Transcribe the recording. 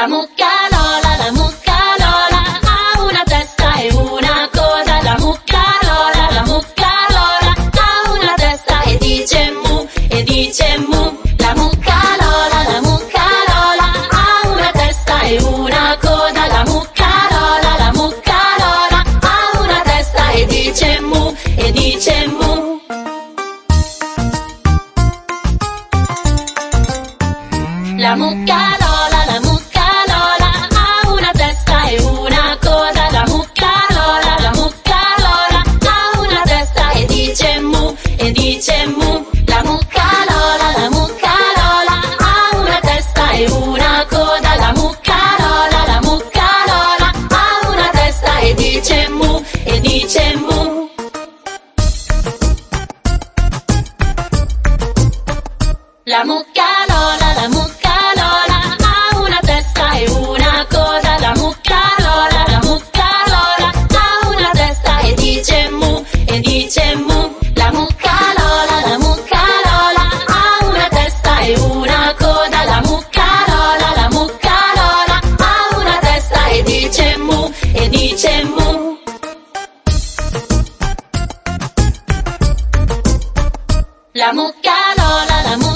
La mucca Lola ha una testa e una coda. La mucca Lola ha una testa e dice mu, e dice mu. La mucca Lola ha una testa e una coda. La mucca Lola ha una testa e dice mu, e dice mu. La mucca Lola ha una testa e una coda. La mucca Lola ha una testa e dice mu, e dice mu. La mucca Lola ha una testa e una coda. La mucca Lola ha una testa e dice mu, e dice mu. La mucca Lola ha una testa e una coda. La mucca Lola ha una testa e dice mu, e dice mu. La mucca Lola ha una testa e una coda. La mucca Lola ha una testa e dice mu, e dice mu. La mucca Lola